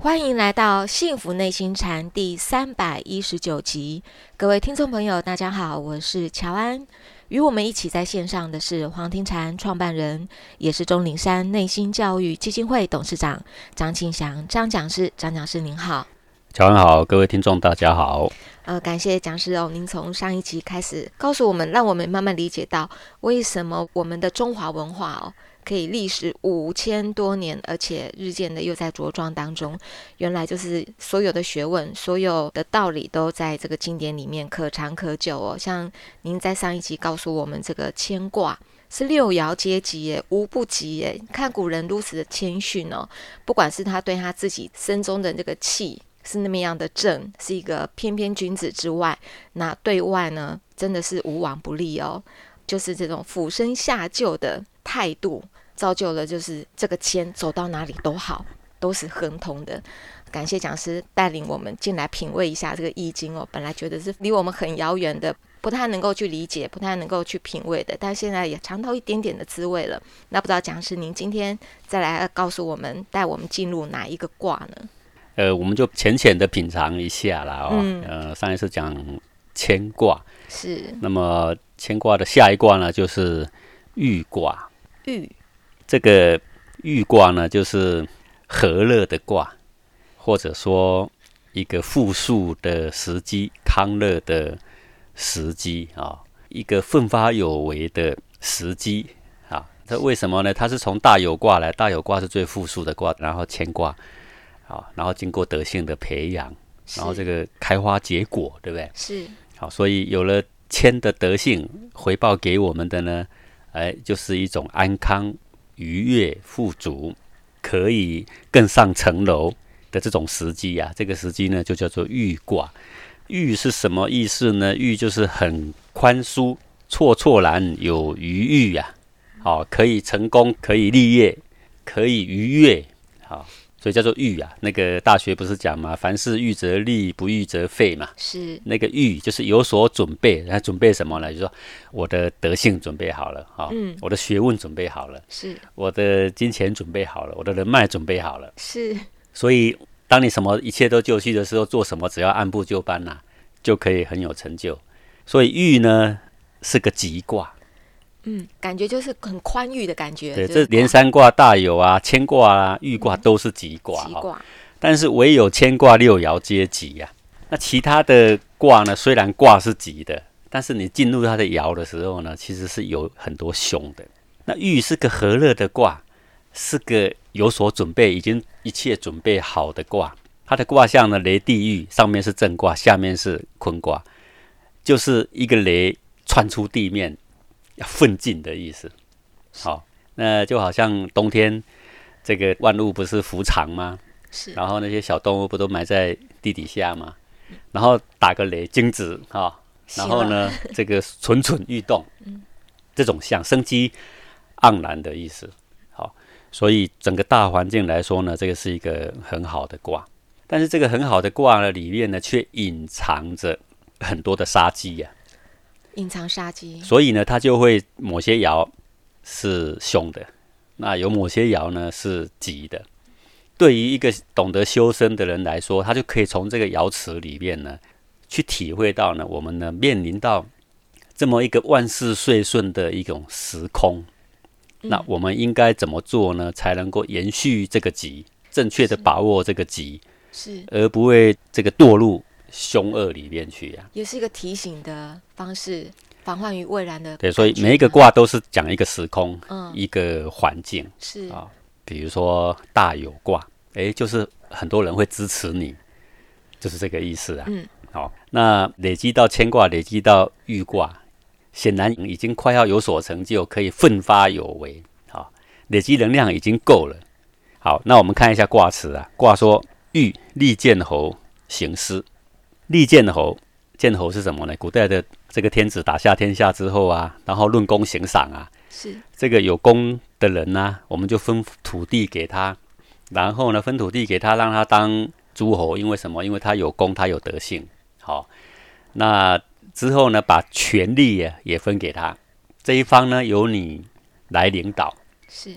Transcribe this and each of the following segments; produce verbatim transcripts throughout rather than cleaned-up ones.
欢迎来到幸福内心禅第三百一十九集，各位听众朋友大家好，我是乔安。与我们一起在线上的是黄庭禅创办人，也是钟岭山内心教育基金会董事长张庆祥张讲师。张讲师您好。 乔安好，各位听众大家好。 呃，感谢讲师哦，您从上一集开始告诉我们，让我们慢慢理解到为什么我们的中华文化哦可以历时五千多年，而且日渐的又在茁壮当中。原来就是所有的学问、所有的道理都在这个经典里面可长可久哦。像您在上一集告诉我们，这个牵挂是六爻阶级耶，无不及耶。看古人如此的谦逊哦，不管是他对他自己身中的这个气是那么样的正，是一个翩翩君子之外，那对外呢，真的是无往不利哦。就是这种俯身下救的态度，造就了就是这个谦走到哪里都好，都是亨通的。感谢讲师带领我们进来品味一下这个易经哦，本来觉得是离我们很遥远的，不太能够去理解，不太能够去品味的，但现在也尝到一点点的滋味了。那不知道讲师您今天再来告诉我们，带我们进入哪一个卦呢？ 呃，我们就浅浅的品尝一下啦哦。嗯、呃，上一次讲牵卦， 是。 那么牵卦的下一卦呢，就是豫卦。 豫， 这个豫卦呢，就是和乐的卦，或者说一个富庶的时机、康乐的时机啊、哦，一个奋发有为的时机啊。这为什么呢？它是从大有卦来，大有卦是最富庶的卦，然后牵卦。好，然后经过德性的培养，然后这个开花结果，对不对？ 是。 好，所以有了谦的德性，回报给我们的呢，哎，就是一种安康、愉悦、富足，可以更上层楼的这种时机啊。这个时机呢，就叫做豫卦。豫是什么意思呢？豫就是很宽恕、绰绰然有余裕啊。好，可以成功，可以立业，可以愉悦。好。所以叫做豫啊，那个大学不是讲吗？凡事预则立，不预则废嘛。 是那个豫就是有所准备，那准备什么呢？就是说我的德性准备好了哈、嗯，我的学问准备好了， 是我的金钱准备好了，我的人脉准备好了， 是。所以当你什么一切都就绪的时候，做什么只要按部就班呐、啊，就可以很有成就。所以豫呢是个吉卦。 嗯，感觉就是很宽裕的感觉。 对，这连三卦、大有啊、牵卦啊、豫卦都是吉卦、 嗯哦、 但是唯有牵卦六爻皆吉啊。那其他的卦呢，虽然卦是吉的，但是你进入它的爻的时候呢，其实是有很多凶的。那豫是个和乐的卦，是个有所准备、已经一切准备好的卦。它的卦象呢，雷地豫，上面是震卦，下面是坤卦，就是一个雷窜出地面。要奋进的意思，好，那就好像冬天这个万物不是伏藏吗？ 是， 然后那些小动物不都埋在地底下吗？然后打个雷，精子啊、哦，然后呢，这个蠢蠢欲动，这种像生机盎然的意思。好，所以整个大环境来说呢，这个是一个很好的卦，但是这个很好的卦呢，里面呢却隐藏着很多的杀机呀、啊。 隐藏杀机， 所以呢，它就会某些爻是凶的，那有某些爻呢是吉的。对于一个懂得修身的人来说，他就可以从这个爻辞里面呢，去体会到呢，我们呢面临到这么一个万事遂顺的一种时空，嗯、那我们应该怎么做呢，才能够延续这个吉，正确的把握这个吉， 是， 而不会这个堕入凶恶里面去呀、啊， 也是一个提醒的方式，防患于未然的。 对，所以每一个卦都是讲一个时空， 嗯、 一个环境， 是啊、哦，比如说大有卦，哎，就是很多人会支持你，就是这个意思啊。嗯，好、哦，那累积到牵卦，累积到豫卦，显然已经快要有所成就，可以奋发有为，好、哦，累积能量已经够了。好，那我们看一下卦辞啊，卦说豫利剑侯行师。利剑侯，剑侯是什么呢？古代的这个天子打下天下之后啊，然后论功行赏啊， 是这个有功的人呢、啊，我们就分土地给他，然后呢分土地给他，让他当诸侯。因为什么？因为他有功，他有德性。好，那之后呢，把权力也分给他，这一方呢由你来领导。 是，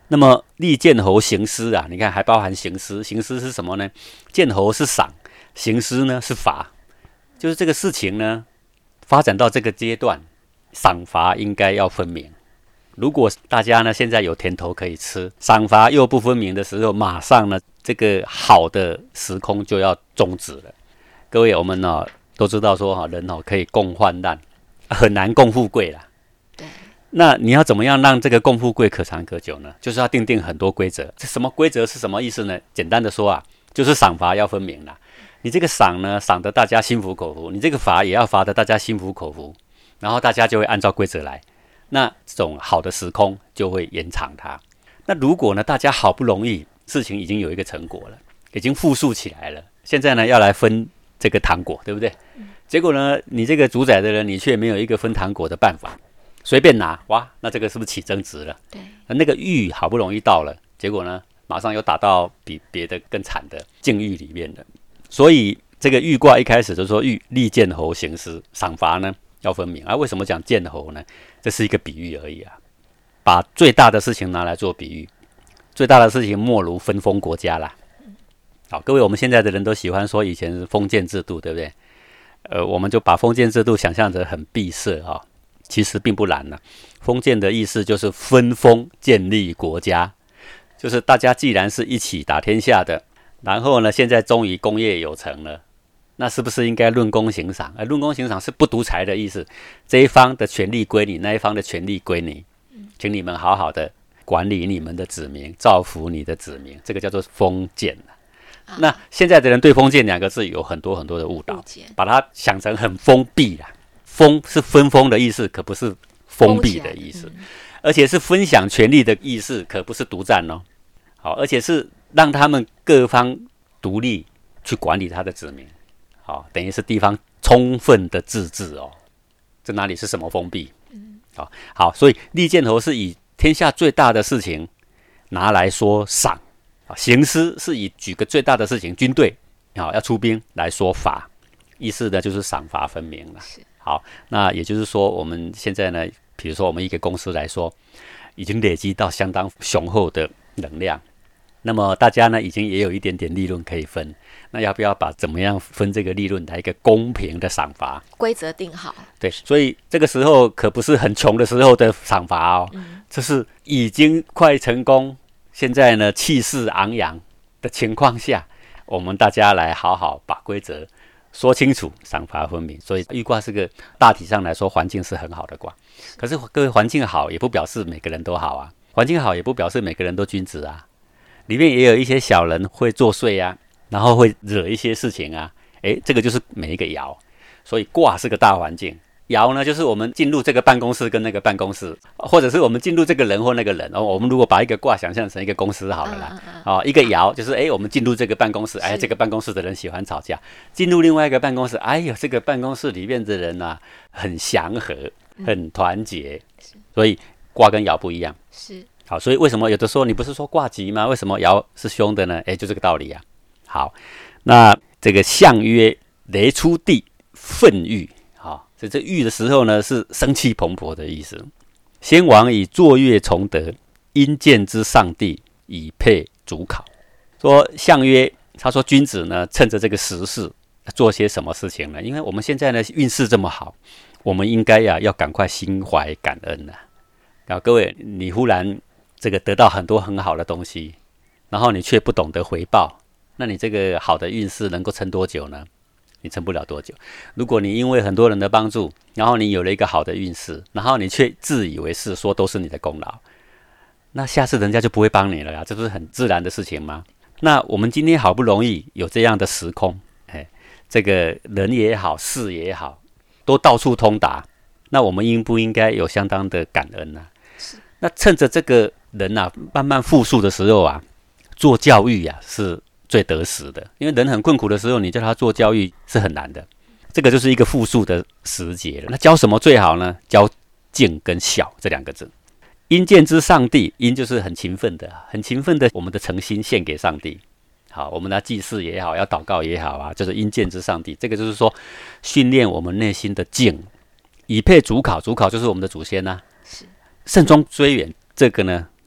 那么立见侯行施啊，你看还包含行施，行施是什么呢？见侯是赏，行施呢是罚，就是这个事情呢发展到这个阶段，赏罚应该要分明。如果大家呢现在有甜头可以吃，赏罚又不分明的时候，马上呢这个好的时空就要终止了。各位，我们呢、哦、都知道说哈，人哦可以共患难，很难共富贵啦。 对。 那你要怎么样让这个共富贵可长可久呢？就是要定定很多规则。这什么规则是什么意思呢？简单的说啊，就是赏罚要分明啦。你这个赏呢，赏得大家心服口服；你这个罚也要罚得大家心服口服，然后大家就会按照规则来。那这种好的时空就会延长它。那如果呢，大家好不容易事情已经有一个成果了，已经复述起来了，现在呢要来分这个糖果，对不对？嗯、结果呢，你这个主宰的人，你却没有一个分糖果的办法，随便拿，哇，那这个是不是起争执了？ 对， 那个狱好不容易到了，结果呢，马上又打到比别的更惨的境狱里面了。所以这个狱卦一开始就说狱立见侯行施，赏罚呢要分明啊。为什么讲见侯呢？这是一个比喻而已啊，把最大的事情拿来做比喻。最大的事情莫如分封国家啦。好，各位，我们现在的人都喜欢说以前是封建制度，对不对？呃，我们就把封建制度想象着很闭塞啊、哦，其实并不然呢。封建的意思就是分封建立国家，就是大家既然是一起打天下的，然后呢，现在终于功业有成了。那是不是应该论功行赏？而论功行赏是不独裁的意思，这一方的权利归你，那一方的权利归你，请你们好好的管理你们的子民，造福你的子民，这个叫做封建。啊、那现在的人对封建两个字有很多很多的误导，把它想成很封闭啦。封是分封的意思，可不是封闭的意思，嗯、而且是分享权利的意思，可不是独占哦。好，而且是让他们各方独立去管理他的子民。好，等于是地方充分的自治哦，这哪里是什么封闭？嗯，好，好，所以立见侯是以天下最大的事情拿来说赏，行施是以举个最大的事情，军队好要出兵来说罚，意思呢就是赏罚分明了。好，那也就是说，我们现在呢，比如说我们一个公司来说，已经累积到相当雄厚的能量。那么大家呢，已经也有一点点利润可以分，那要不要把怎么样分这个利润来一个公平的赏罚？ 规则定好。对， 所以这个时候可不是很穷的时候的赏罚哦，嗯、这是已经快成功，现在呢气势昂扬的情况下，我们大家来好好把规则说清楚，赏罚分明。所以豫卦是个大体上来说环境是很好的卦，可是各位环境好也不表示每个人都好啊，环境好也不表示每个人都君子啊。里面也有一些小人会作祟啊，然后会惹一些事情啊，诶，这个就是每一个爻，所以卦是个大环境，爻呢就是我们进入这个办公室跟那个办公室，或者是我们进入这个人或那个人，哦，我们如果把一个卦想象成一个公司好了啦，嗯嗯嗯、哦，一个爻就是诶，我们进入这个办公室，哎，这个办公室的人喜欢吵架，进入另外一个办公室，哎呦，这个办公室里面的人啊很祥和，很团结，嗯、所以卦跟爻不一样，是。好，所以为什么有的时候你不是说卦吉吗？为什么爻是凶的呢？诶，就这个道理啊。好，那这个象曰雷出地，愤郁。好，所以这郁的时候呢，是生气蓬勃的意思。先王以坐月崇德，因见之上帝，以配主考。说象曰，他说君子呢，趁着这个时势做些什么事情呢？因为我们现在呢运势这么好，我们应该呀要赶快心怀感恩啊。然后各位，你忽然这个得到很多很好的东西，然后你却不懂得回报，那你这个好的运势能够撑多久呢？你撑不了多久。如果你因为很多人的帮助，然后你有了一个好的运势，然后你却自以为是，说都是你的功劳，那下次人家就不会帮你了呀，这不是很自然的事情吗？那我们今天好不容易有这样的时空，哎，这个人也好，事也好，都到处通达，那我们应不应该有相当的感恩呢？那趁着这个人啊慢慢复苏的时候啊，做教育啊是最得时的，因为人很困苦的时候，你叫他做教育是很难的。这个就是一个复苏的时节了。那教什么最好呢？教敬跟孝这两个字。因见之上帝，因就是很勤奋的，很勤奋的，我们的诚心献给上帝。好，我们的祭祀也好，要祷告也好啊，就是因见之上帝。这个就是说训练我们内心的敬，以配主考。主考就是我们的祖先啊。是。慎终追远，这个呢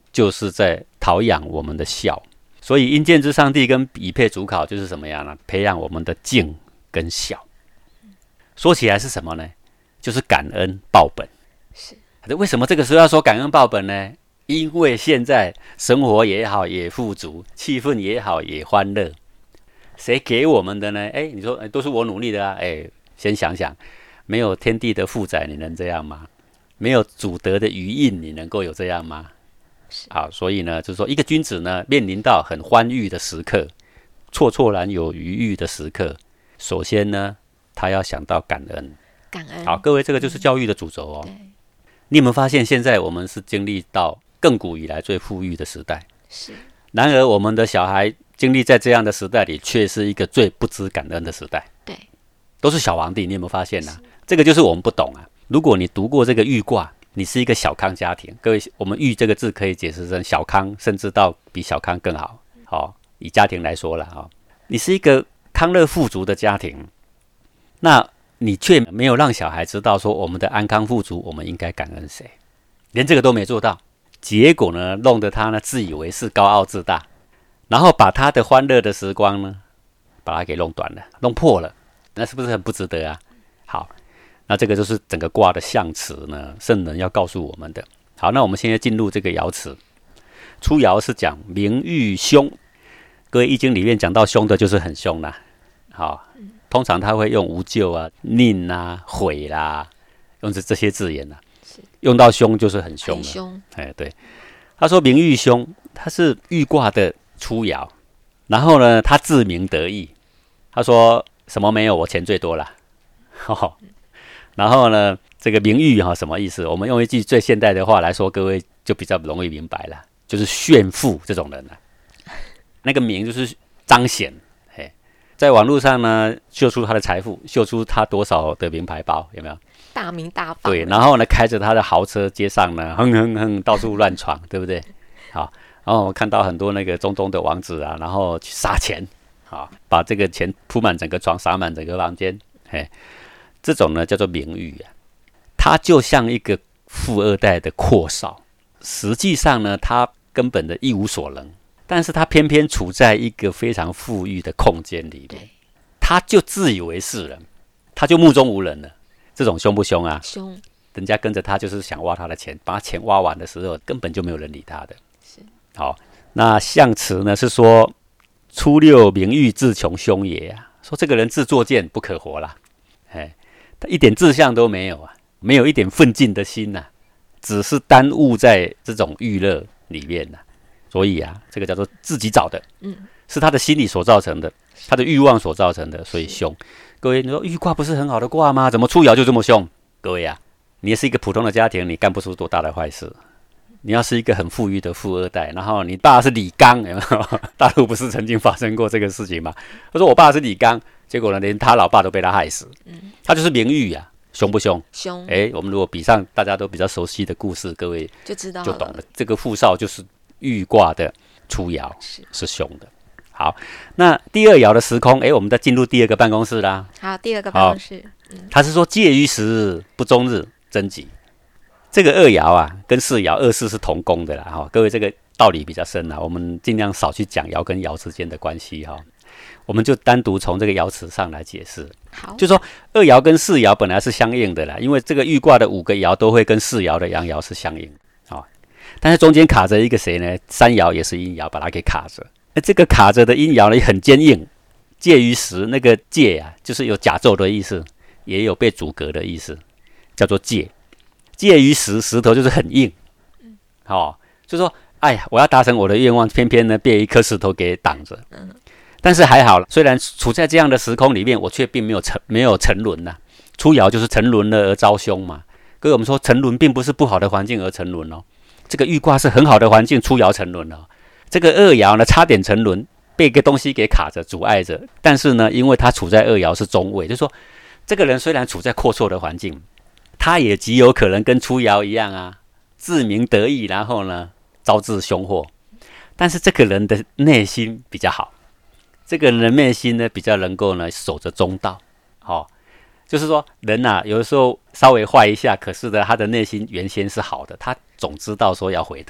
就是在陶养我们的孝。所以阴间之上帝跟以配主考就是什么样呢？培养我们的敬跟孝。说起来是什么呢？就是感恩报本。 是。 为什么这个时候要说感恩报本呢？因为现在生活也好也富足，气氛也好也欢乐，谁给我们的呢？哎，你说都是我努力的啊！哎，先想想，没有天地的负载，你能这样吗？没有祖德的余荫，你能够有这样吗？好，所以呢，就是说，一个君子呢，面临到很欢愉的时刻，绰绰然有余裕的时刻，首先呢，他要想到感恩。 感恩。 好，各位，这个就是教育的主轴哦。 嗯、 你有没有发现，现在我们是经历到亘古以来最富裕的时代？ 是。 然而，我们的小孩经历在这样的时代里，却是一个最不知感恩的时代。 对， 都是小皇帝，你有没有发现呢、啊？这个就是我们不懂啊。如果你读过这个寓卦，你是一个小康家庭，各位，我们寓这个字可以解释成小康，甚至到比小康更好。好、哦，以家庭来说了哈、哦，你是一个康乐富足的家庭，那你却没有让小孩知道说我们的安康富足，我们应该感恩谁，连这个都没做到。结果呢，弄得他呢自以为是、高傲自大，然后把他的欢乐的时光呢，把它给弄短了、弄破了，那是不是很不值得啊？好，那这个就是整个卦的象辞呢，圣人要告诉我们的。好，那我们现在进入这个爻辞。初爻是讲名誉凶，各位易经里面讲到凶的就是很凶啦。好，通常他会用无咎啊、佞啊、毁啦、啊，用这这些字眼啊。用到凶就是很凶了， 很凶。 哎，对，他说名誉凶，他是豫卦的初爻，然后呢，他自鸣得意，他说什么没有，我钱最多了。哦、然后呢，这个名誉哈、哦、什么意思？我们用一句最现代的话来说，各位就比较容易明白了，就是炫富这种人了。那个名就是彰显，嘿，在网络上呢秀出他的财富，秀出他多少的名牌包，有没有？ 大名大放。 对，然后呢，开着他的豪车，街上呢，哼哼哼，到处乱闯，对不对？好，然后我看到很多那个中东的王子啊，然后去撒钱，好，把这个钱铺满整个床，撒满整个房间，嘿，这种呢叫做名誉啊。他就像一个富二代的阔少，实际上呢，他根本的一无所能，但是他偏偏处在一个非常富裕的空间里面，他就自以为是人，他就目中无人了。这种凶不凶啊？ 凶， 人家跟着他就是想挖他的钱，把他钱挖完的时候，根本就没有人理他的。 是。 好，那象辞呢是说，初六名誉自穷凶也啊，说这个人自作贱不可活啦，哎，他一点志向都没有啊，没有一点奋进的心呐、啊，只是耽误在这种娱乐里面呐、啊，所以啊，这个叫做自己找的，嗯，是他的心理所造成的，他的欲望所造成的，所以凶。各位，你说豫卦不是很好的卦吗？怎么初爻就这么凶？各位啊，你也是一个普通的家庭，你干不出多大的坏事。你要是一个很富裕的富二代，然后你爸是李刚，有没有？大陆不是曾经发生过这个事情吗？他说我爸是李刚，结果呢，连他老爸都被他害死。嗯，他就是名誉啊，凶不凶？ 凶。 哎，我们如果比上大家都比较熟悉的故事，各位就知道了， 就懂了。这个富少就是豫卦的初爻，是是凶的。好，那第二爻的时空，哎，我们再进入第二个办公室啦。 好，第二个办公室， 嗯，他是说介于时日不终日贞吉。这个二爻啊，跟四爻二四是同宫的啦。哈、哦，各位这个道理比较深啦，我们尽量少去讲爻跟爻之间的关系哈、哦。我们就单独从这个爻辞上来解释。 好， 就说二爻跟四爻本来是相应的啦，因为这个豫卦的五个爻都会跟四爻的阳爻是相应啊、哦，但是中间卡着一个谁呢？三爻也是阴爻，把它给卡着。那这个卡着的阴爻呢，很坚硬，介于时，那个介啊，就是有甲胄的意思，也有被阻隔的意思，叫做介。介于石，石头就是很硬，哦，就说，哎呀，我要达成我的愿望，偏偏呢被一颗石头给挡着。但是还好了，虽然处在这样的时空里面，我却并没有沉没有沉沦呐、啊。初爻就是沉沦了而遭凶嘛。各位，我们说沉沦并不是不好的环境而沉沦哦，这个豫卦是很好的环境，初爻沉沦了。这个二爻呢，差点沉沦，被一个东西给卡着、阻碍着。但是呢，因为他处在二爻是中位，就是说，这个人虽然处在阔绰的环境，他也极有可能跟初爻一样啊，自鸣得意，然后呢，招致凶祸。但是这个人的内心比较好，这个人的内心呢，比较能够呢守着中道。好、哦，就是说人啊，有的时候稍微坏一下，可是呢，他的内心原先是好的，他总知道说要回头。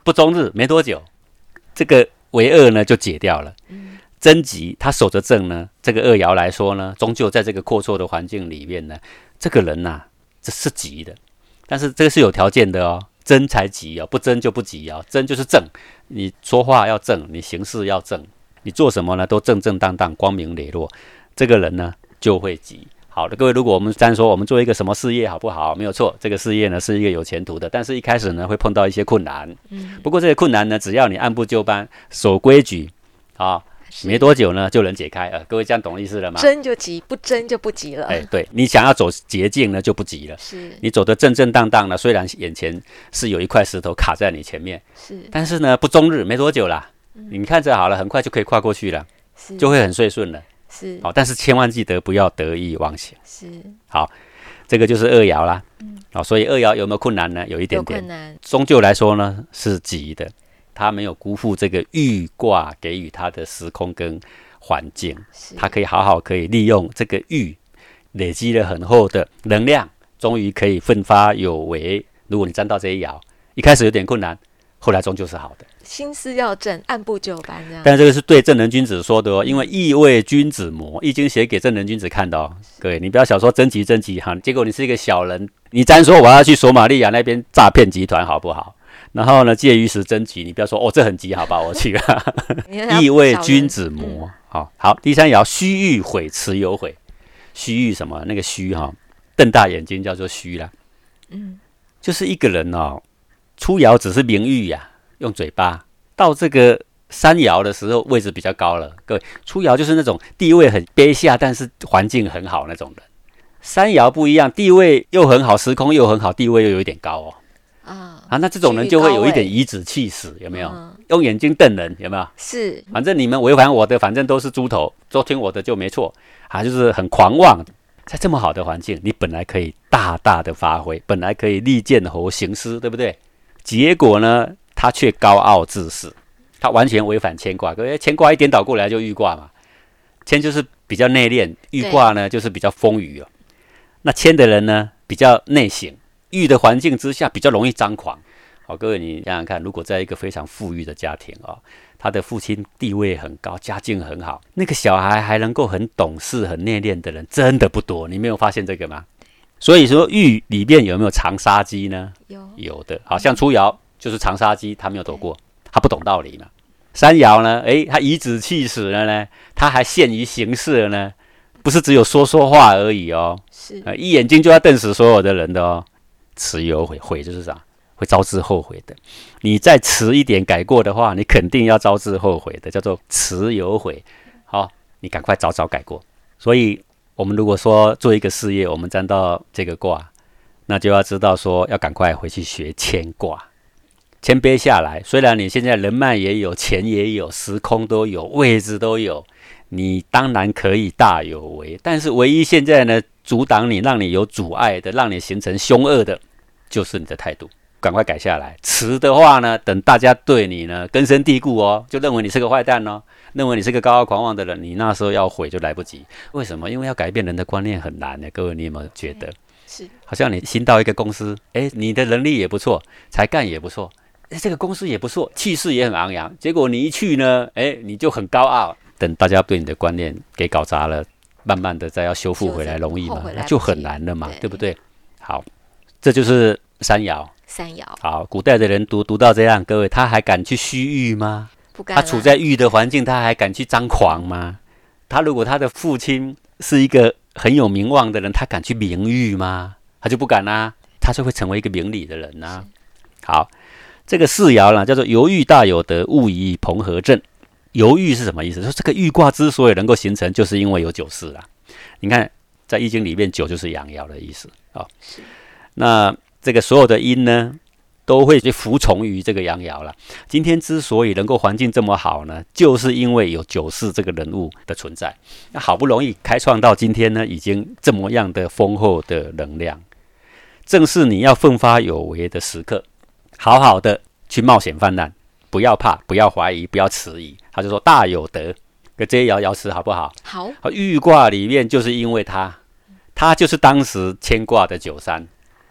不终日，没多久，这个为恶呢就解掉了。嗯，贞吉他守着正呢，这个二爻来说呢，终究在这个阔绰的环境里面呢，这个人呐、啊，这是吉的，但是这个是有条件的哦，贞才吉哦，不贞就不吉哦，贞就是正，你说话要正，你行事要正，你做什么呢都正正当当，光明磊落，这个人呢就会吉。好的，各位，如果我们单说我们做一个什么事业好不好？没有错，这个事业呢是一个有前途的，但是一开始呢会碰到一些困难。嗯，不过这个困难呢，只要你按部就班，守规矩，啊，没多久呢就能解开。呃，各位这样懂意思了吗？ 真就急，不真就不急了。 哎，对，你想要走捷径呢就不急了。 是， 你走得正正当当的，虽然眼前是有一块石头卡在你前面， 是， 但是呢不终日，没多久啦，嗯、你看着好了，很快就可以跨过去了，就会很顺顺了。 是， 好，但是千万记得不要得意忘形。 是， 好，这个就是二爻啦。嗯，好，所以二爻有没有困难呢？有一点点， 有困难。终究来说呢是吉的，他没有辜负这个玉卦给予他的时空跟环境，他可以好好可以利用这个玉累积了很厚的能量，终于可以奋发有为。如果你沾到这一爻，一开始有点困难，后来终究是好的。 心思要正，按部就班这样。 但这个是对正人君子说的哦，因为易为君子磨，易经写给正人君子看的哦。各位，你不要小说贞吉贞吉哈，结果你是一个小人，你单说我要去索马利亚那边诈骗集团好不好？然后呢，介于时贞吉，你不要说哦这很急，好吧，我去了。易为君子磨，嗯、好好。第三爻虚欲毁，辞有悔。虚欲什么？那个虚哈，瞪大眼睛叫做虚啦。嗯，就是一个人哦，初爻只是名誉呀、啊。用嘴巴到这个三爻的时候，位置比较高了。各位，初爻就是那种地位很卑下，但是环境很好那种人。三爻不一样，地位又很好，时空又很好，地位又有一点高哦。啊, 啊那这种人就会有一点颐指气使，有没有？嗯、用眼睛瞪人，有没有？ 是， 反正你们违反我的，反正都是猪头，都听我的就没错啊，就是很狂妄。在这么好的环境，你本来可以大大的发挥，本来可以利剑侯行师，对不对？结果呢？他却高傲自恃，他完全违反乾卦。各位，乾卦一颠倒过来就豫卦嘛，乾就是比较内敛，豫卦呢就是比较丰腴哦。那乾的人呢比较内省，豫的环境之下比较容易张狂。好，各位你想想看，如果在一个非常富裕的家庭哦，他的父亲地位很高，家境很好，那个小孩还能够很懂事、很内敛的人，真的不多。你没有发现这个吗？所以说，豫里面有没有藏杀机呢？ 有， 有的。好像初爻。就是长杀鸡，他没有躲过，他不懂道理嘛。三爻呢，诶，他颐指气使了呢，他还陷于形式了呢，不是只有说说话而已哦，是、呃、一眼睛就要瞪死所有的人的哦。辞有悔，悔就是啥？会招致后悔的。你再迟一点改过的话，你肯定要招致后悔的，叫做辞有悔。好，你赶快早早改过。所以，我们如果说做一个事业，我们沾到这个卦，那就要知道说，要赶快回去学乾卦。谦卑下来，虽然你现在人脉也有，钱也有，时空都有，位置都有，你当然可以大有为。但是唯一现在呢，阻挡你、让你有阻碍的、让你形成凶恶的，就是你的态度。赶快改下来。迟的话呢，等大家对你呢根深蒂固哦，就认为你是个坏蛋哦，认为你是个高傲狂妄的人，你那时候要悔就来不及。为什么？因为要改变人的观念很难的。各位，你有没有觉得？ 是， 好像你新到一个公司，哎，你的能力也不错，才干也不错。这个公司也不错，气势也很昂扬，结果你一去呢，哎，你就很高傲。等大家对你的观念给搞砸了，慢慢的再要修复回来容易吗？那就很难了嘛， 对, 对不对？好，这就是三爻。 三爻。 好，古代的人读读到这样，各位他还敢去虚誉吗？ 不敢。 他处在誉的环境，他还敢去张狂吗？他如果他的父亲是一个很有名望的人，他敢去名誉吗？他就不敢啊，他就会成为一个明理的人啊。好。这个四爻呢，叫做犹豫大有德，勿以朋合正。犹豫是什么意思？说这个豫卦之所以能够形成，就是因为有九四啦。你看，在易经里面，九就是阳爻的意思啊、哦。那这个所有的阴呢，都会去服从于这个阳爻了。今天之所以能够环境这么好呢，就是因为有九四这个人物的存在。那好不容易开创到今天呢，已经这么样的丰厚的能量，正是你要奋发有为的时刻。好好的去冒险犯难，不要怕，不要怀疑，不要迟疑。他就说大有德，跟这些爻爻辞好不好？ 好。 豫卦里面就是因为他，他就是当时乾卦的九三，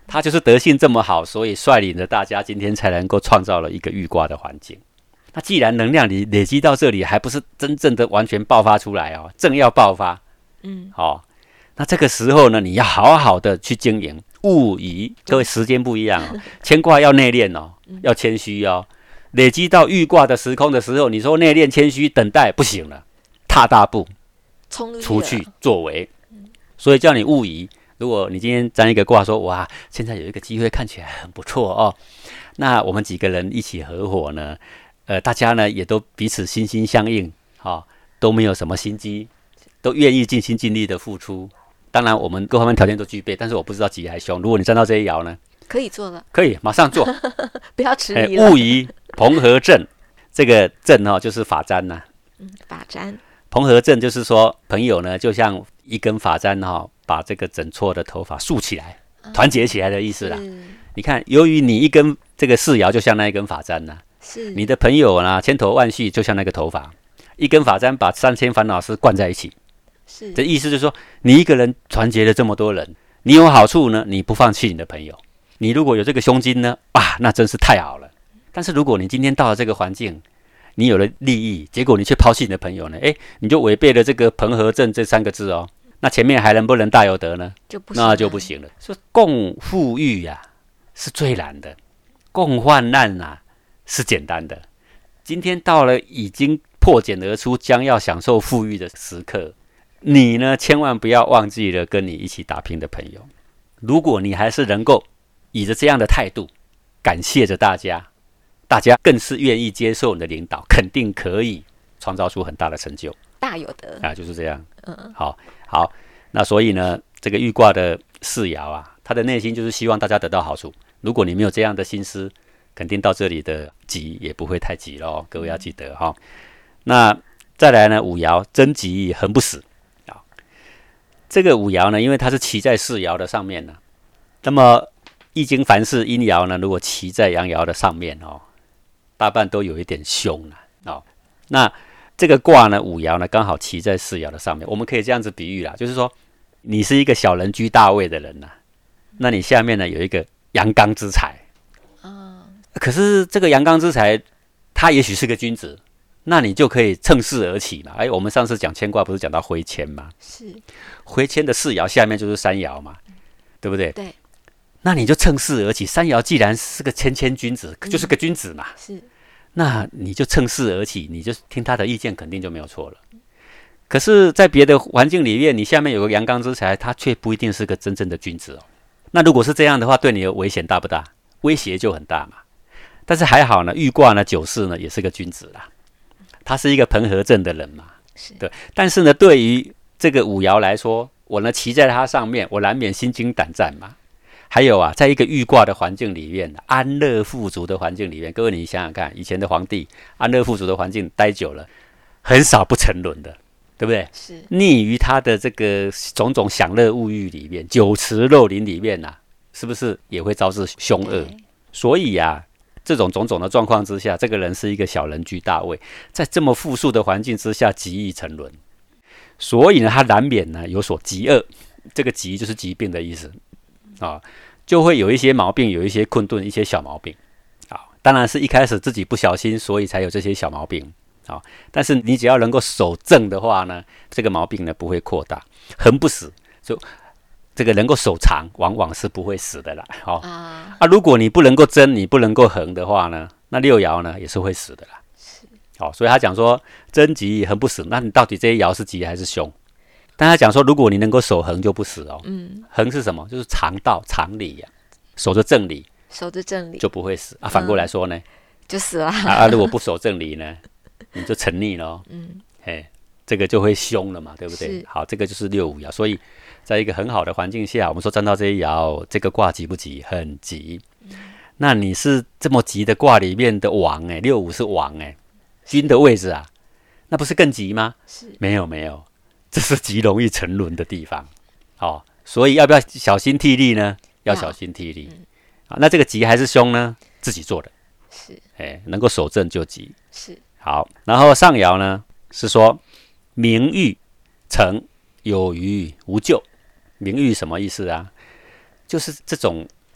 他就是德性这么好，所以率领着大家今天才能够创造了一个预卦的环境。那既然能量你累积到这里，还不是真正的完全爆发出来哦，正要爆发，嗯，哦，那这个时候呢，你要好好的去经营，勿疑。各位时间不一样哦，牵挂要内敛哦，要谦虚哦。累积到预卦的时空的时候，你说内敛谦虚等待不行了，踏大步出去作为。所以叫你勿疑。如果你今天占一个卦说，哇，现在有一个机会看起来很不错哦，那我们几个人一起合伙呢，呃，大家呢也都彼此心心相印，哦，都没有什么心机，都愿意尽心尽力的付出。当然，我们各方面条件都具备，但是我不知道吉还凶。如果你占到这一爻呢， 可以做了， 可以马上做， 不要迟疑了。 勿疑朋合正，这个正哦就是法簪呐、啊， 嗯，法簪。 朋合正就是说，朋友呢就像一根发簪哈、哦，把这个整撮的头发束起来，团结起来的意思啦。你看，由于你一根这个四爻就像那一根发簪呐、啊，是你的朋友呢千头万绪就像那个头发，一根发簪把三千烦恼丝灌在一起。是，这意思就是说，你一个人团结了这么多人，你有好处呢，你不放弃你的朋友。你如果有这个胸襟呢，啊，那真是太好了。但是如果你今天到了这个环境，你有了利益，结果你却抛弃你的朋友呢？哎，你就违背了这个朋合正这三个字哦。那前面还能不能大有德呢？就不行那就不行了。说共富裕呀、啊、是最难的，共患难啊是简单的。今天到了已经破茧而出，将要享受富裕的时刻，你呢千万不要忘记了跟你一起打拼的朋友。如果你还是能够以着这样的态度，感谢着大家。大家更是愿意接受你的领导，肯定可以创造出很大的成就， 大有德啊，就是这样。嗯，好，好，那所以呢，这个预卦的四爻啊，他的内心就是希望大家得到好处。如果你没有这样的心思，肯定到这里的吉也不会太吉咯，各位要记得哈、哦。那再来呢，五爻贞吉恒不死啊。这个五爻呢，因为它是骑在四爻的上面呢，那么易经凡事阴爻呢，如果骑在阳爻的上面哦。大半都有一点凶了、啊、哦。那这个卦呢，五爻呢刚好骑在四爻的上面，我们可以这样子比喻啦，就是说你是一个小人居大位的人呐、啊，那你下面呢有一个阳刚之才，哦，可是这个阳刚之才，他也许是个君子，那你就可以乘势而起嘛。哎，我们上次讲牵卦不是讲到挥牵吗？是，挥牵的四爻下面就是三爻嘛，对不对？对。那你就乘势而起，三爻既然是个谦谦君子，嗯、就是个君子嘛。是，那你就乘势而起，你就听他的意见，肯定就没有错了。可是，在别的环境里面，你下面有个阳刚之才，他却不一定是个真正的君子哦。那如果是这样的话，对你的危险大不大？威胁就很大嘛。但是还好呢，预卦呢，九四呢也是个君子啦，他是一个朋合正的人嘛。是，对。但是呢，对于这个五爻来说，我呢骑在他上面，我难免心惊胆战嘛。还有啊，在一个预卦的环境里面，安乐富足的环境里面，各位你想想看，以前的皇帝安乐富足的环境待久了，很少不沉沦的，对不对？是溺于他的这个种种享乐物欲里面，酒池肉林里面啊，是不是也会招致凶恶？所以啊，这种种种的状况之下，这个人是一个小人居大位，在这么富庶的环境之下，极易沉沦。所以呢，他难免呢有所疾厄，这个疾就是疾病的意思。啊，就会有一些毛病，有一些困顿，一些小毛病。啊，当然是一开始自己不小心，所以才有这些小毛病。啊，但是你只要能够守正的话呢，这个毛病呢不会扩大，恒不死。就这个能够守长，往往是不会死的啦。好、哦、啊，如果你不能够贞，你不能够恒的话呢，那六爻呢也是会死的啦。好、哦，所以他讲说贞吉恒不死，那你到底这些爻是吉还是凶？但他讲说，如果你能够守恒就不死哦。嗯，恒是什么？就是常道常理呀、啊，守着正理， 守着正理就不会死啊。反过来说呢，嗯、 就死了啊。啊，如果不守正理呢，你就沉溺了。嗯，哎，这个就会凶了嘛，对不对？好，这个就是六五爻。所以，在一个很好的环境下，我们说占到这一爻，这个卦吉不吉？很吉。嗯、那你是这么吉的卦里面的王哎，六五是王哎，君的位置啊，那不是更吉吗？是，没有没有。这是极容易沉沦的地方，哦，所以要不要小心惕厉呢？要小心惕厉、嗯啊。那这个吉还是凶呢？自己做的，是，哎，能够守正就吉，是。好，然后上爻呢是说名誉成有余无咎。名誉什么意思啊？就是这种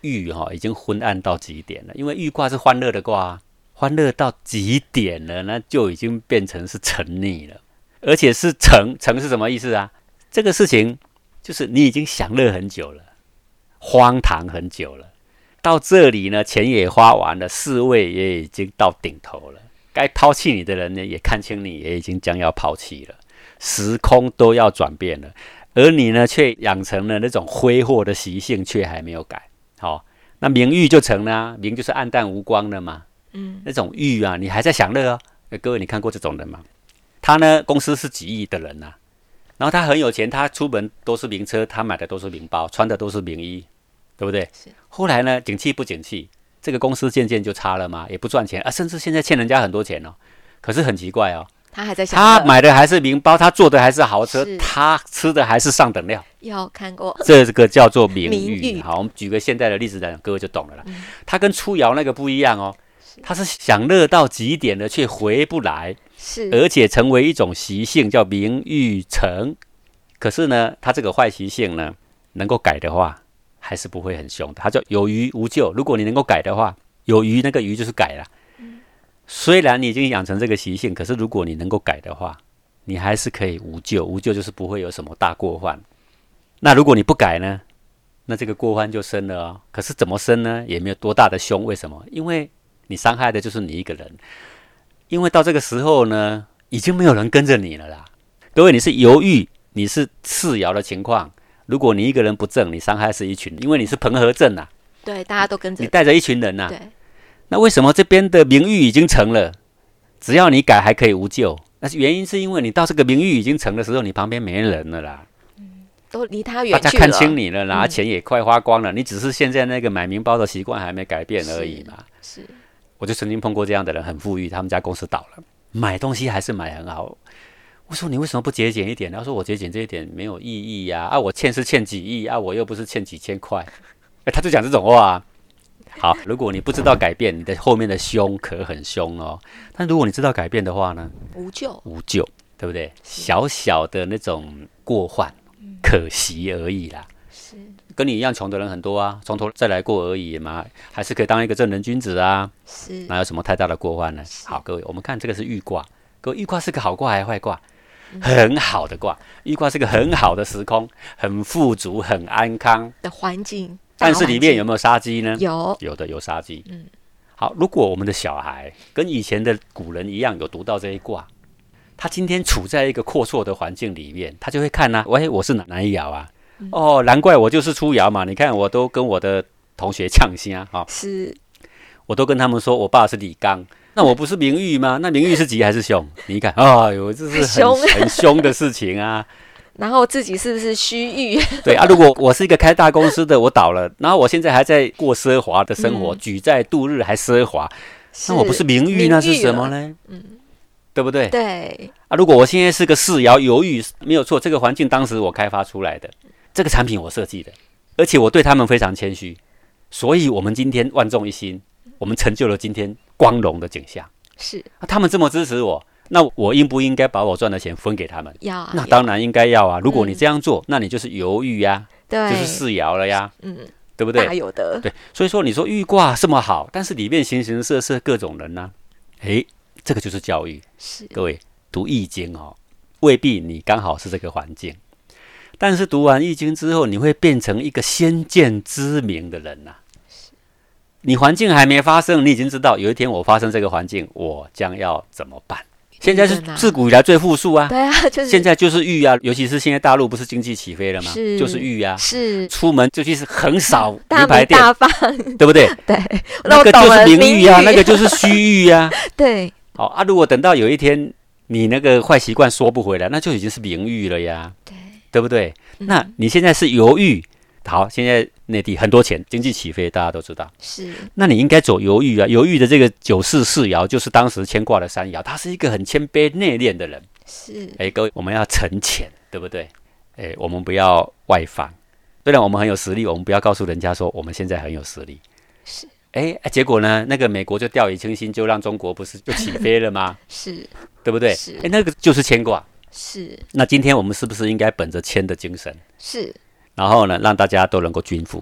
玉哈、哦、已经昏暗到极点了，因为玉卦是欢乐的卦、啊，欢乐到极点了，那就已经变成是沉溺了，而且是沉沉是什么意思啊？这个事情就是你已经享乐很久了，荒唐很久了，到这里呢，钱也花完了，事位也已经到顶头了，该抛弃你的人呢，也看清你也已经将要抛弃了，时空都要转变了，而你呢，却养成了那种挥霍的习性，却还没有改。好、哦，那明玉就成了、啊，明就是暗淡无光的嘛。嗯，那种玉啊，你还在享乐哦。各位，你看过这种人吗？他呢，公司是几亿的人呐、啊，然后他很有钱，他出门都是名车，他买的都是名包，穿的都是名衣，对不对？后来呢，景气不景气，这个公司渐渐就差了嘛，也不赚钱啊，甚至现在欠人家很多钱哦。可是很奇怪哦。 他还在享乐， 他买的还是名包，他坐的还是豪车，他吃的还是上等料。 有看过， 这个叫做名誉。 名誉。 好，我们举个现代的例子来讲，各位就懂了啦。嗯、他跟出窑那个不一样哦，他是享乐到极点了，却回不来， 是， 而且成为一种习性，叫名誉成。可是呢，他这个坏习性呢，能够改的话，还是不会很凶的。他叫有余无咎。如果你能够改的话，有余那个余就是改了。虽然你已经养成这个习性，可是如果你能够改的话，你还是可以无咎。无咎就是不会有什么大过患。那如果你不改呢，那这个过患就生了哦。可是怎么生呢？也没有多大的凶。为什么？因为你伤害的就是你一个人。因为到这个时候呢，已经没有人跟着你了啦。各位，你是犹豫，你是次爻的情况。如果你一个人不正，你伤害是一群，因为你是朋合正啊。 对，大家都跟着， 你带着一群人啊。 对。 那为什么这边的名誉已经成了？只要你改还可以无咎。那原因是因为你到这个名誉已经成的时候，你旁边没人了啦， 嗯、都离他远去了， 大家看清你了啦，嗯、钱也快花光了，你只是现在那个买名包的习惯还没改变而已嘛。 是，是我就曾经碰过这样的人，很富裕，他们家公司倒了，买东西还是买很好。我说你为什么不节俭一点？他说我节俭这一点没有意义呀、啊，啊我欠是欠几亿啊，我又不是欠几千块，欸、他就讲这种话、啊。好，如果你不知道改变，你的后面的凶可很凶哦。但如果你知道改变的话呢？ 无咎， 无咎，对不对？小小的那种过患，嗯、可惜而已啦。 是， 跟你一样穷的人很多啊，从头再来过而已嘛，还是可以当一个正人君子啊。 是， 哪有什么太大的过患呢？好，各位，我们看这个是玉卦，各位，玉卦是个好卦还是坏卦？嗯、很好的卦，玉卦是个很好的时空，很富足、很安康的环境。 但是里面有没有杀机呢？ 有， 有的有杀机。 嗯， 好，如果我们的小孩跟以前的古人一样有读到这一卦，他今天处在一个阔绰的环境里面，他就会看啊，喂，我是哪哪一爻啊？嗯、哦，难怪我就是出爻嘛！你看，我都跟我的同学呛声啊， 是， 我都跟他们说我爸是李刚，那我不是名誉吗？那名誉是吉还是凶？你看，哎呦，这是很很凶的事情啊。 然后自己是不是虚誉？ 对啊，如果我是一个开大公司的，我倒了，然后我现在还在过奢华的生活，嗯、举债度日还奢华，那我不是名誉，那是什么呢？嗯，对不对？ 对啊，如果我现在是个世爻犹豫，没有错，这个环境当时我开发出来的，这个产品我设计的，而且我对他们非常谦虚，所以我们今天万众一心，我们成就了今天光荣的景象。 是、 啊，他们这么支持我。那我应不应该把我赚的钱分给他们？ 要啊， 那当然应该要啊。如果你这样做，嗯、那你就是犹豫呀、啊， 对， 就是世爻了呀， 嗯， 对不对？ 大有的。 对，所以说你说玉卦这么好，但是里面形形色色各种人呢、啊，诶，这个就是教育。 是， 各位读易经哦，未必你刚好是这个环境，但是读完易经之后，你会变成一个先见之明的人呐、啊。你环境还没发生，你已经知道有一天我发生这个环境，我将要怎么办？现在是自古以来最富庶啊， 对啊，就是现在就是玉啊，尤其是现在大陆不是经济起飞了吗？ 是， 就是玉啊， 是， 出门就去是横扫名牌店， 大方， 对不对？ 对， 那个就是名誉啊，那个就是虚誉啊。 对， 好啊，如果等到有一天你那个坏习惯收不回来，那就已经是名誉了呀， 对， 对不对？ 嗯、 那你现在是犹豫。好，现在内地很多钱，经济起飞，大家都知道。 是， 那你应该走犹豫啊，犹豫的这个九四四爻就是当时牵挂的三爻，他是一个很谦卑内敛的人。 是， 哎，各位，我们要沉潜，对不对？哎，我们不要外放。虽然我们很有实力，我们不要告诉人家说我们现在很有实力。 是， 哎，结果呢，那个美国就掉以轻心，就让中国不是就起飞了吗？ 是， 对不对？ 是， 哎，那个就是牵挂。 是。 那今天我们是不是应该本着谦的精神？ 是。 然后呢，让大家都能够均富，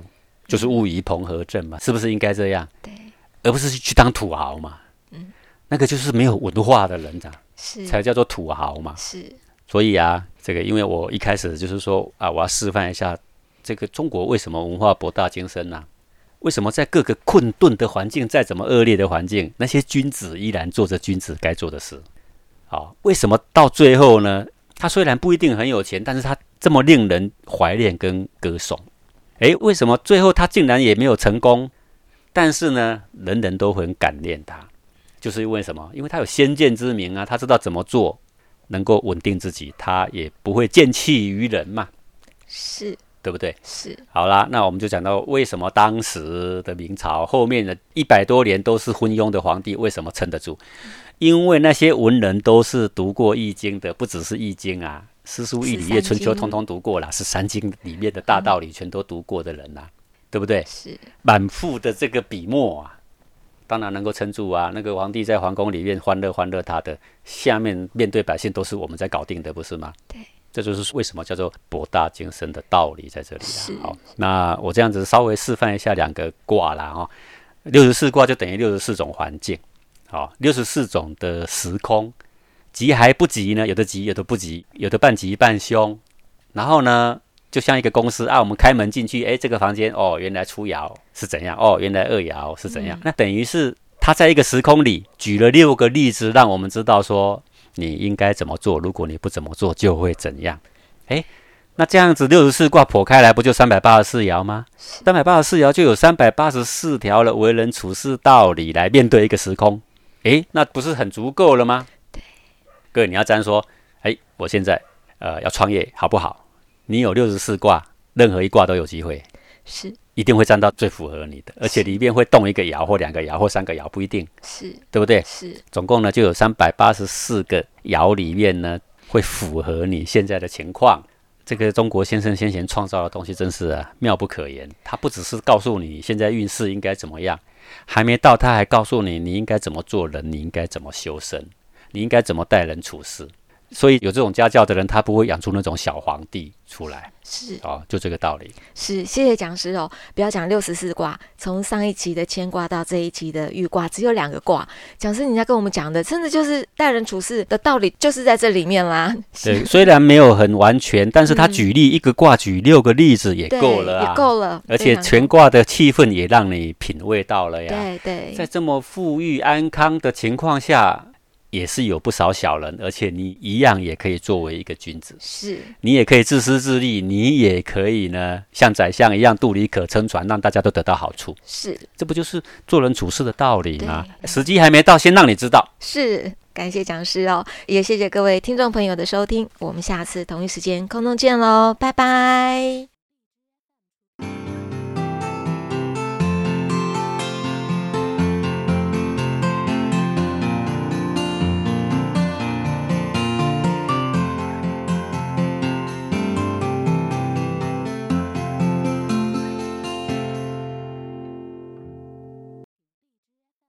就是乌鱼蓬和镇嘛，是不是应该这样？ 对， 而不是去当土豪嘛。嗯，那个就是没有文化的人啊， 是才叫做土豪嘛。 是， 所以啊，这个因为我一开始就是说啊，我要示范一下这个中国为什么文化博大精深啊。为什么在各个困顿的环境，再怎么恶劣的环境，那些君子依然做着君子该做的事？好，为什么到最后呢？他虽然不一定很有钱，但是他这么令人怀念跟歌颂。诶，为什么最后他竟然也没有成功？但是呢，人人都很感念他，就是因为什么？因为他有先见之明啊，他知道怎么做能够稳定自己，他也不会见弃于人嘛。 是。 对不对？ 是。 好啦，那我们就讲到为什么当时的明朝后面的一百多年都是昏庸的皇帝，为什么撑得住？因为那些文人都是读过易经的，不只是易经啊，诗书易礼乐春秋通通读过啦，十三经里面的大道理全都读过的人啦、啊，对不对？ 是。满腹的这个笔墨啊，当然能够撑住啊。那个皇帝在皇宫里面欢乐欢乐他的，下面面对百姓都是我们在搞定的，不是吗？ 对。 这就是为什么叫做博大精深的道理在这里啦。好，那我这样子稍微示范一下两个卦啦哈。六十四卦就等于六十四种环境，好，六十四种的时空，吉还不吉呢？有的吉，有的不吉，有的半吉半凶。然后呢，就像一个公司啊，我们开门进去，哎，这个房间哦，原来初爻是怎样？哦，原来二爻是怎样？嗯、那等于是他在一个时空里举了六个例子，让我们知道说。你应该怎么做？如果你不怎么做，就会怎样？哎，那这样子六十四卦剖开来，不就三百八十四爻吗？三百八十四爻就有三百八十四条的为人处事道理来面对一个时空。哎，那不是很足够了吗？对，各位你要这样说，哎，我现在呃要创业，好不好？你有六十四卦，任何一卦都有机会。是。一定会站到最符合你的，而且里面会动一个爻或两个爻或三个爻，不一定，是对不对？是，总共呢就有三百八十四个爻里面呢会符合你现在的情况。这个中国先生先贤创造的东西真是啊妙不可言。他不只是告诉你现在运势应该怎么样，还没到他还告诉你你应该怎么做人，你应该怎么修身，你应该怎么待人处事。所以有这种家教的人，他不会养出那种小皇帝出来。是哦，就这个道理。是，谢谢讲师哦。不要讲六十四卦，从上一期的乾卦到这一期的豫卦，只有两个卦。讲师，你在跟我们讲的，真的就是待人处事的道理，就是在这里面啦。对，虽然没有很完全，但是他举例、嗯、一个卦举六个例子也够了、啊，也够了。而且全卦的气氛也让你品味到了呀。对对，在这么富裕安康的情况下。也是有不少小人，而且你一样也可以作为一个君子，是你也可以自私自利，你也可以呢像宰相一样肚里可撑船，让大家都得到好处。是，这不就是做人处事的道理吗？时机还没到，先让你知道。是，感谢讲师哦，也谢谢各位听众朋友的收听，我们下次同一时间空中见喽，拜拜。